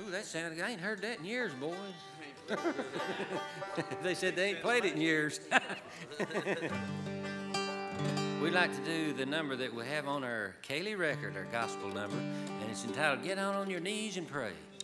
Ooh, that sounded, I ain't heard that in years, boys. They said they ain't played it in years. We'd like to do the number that we have on our Kaylee record, our gospel number, and it's entitled Get On Your Knees and Pray.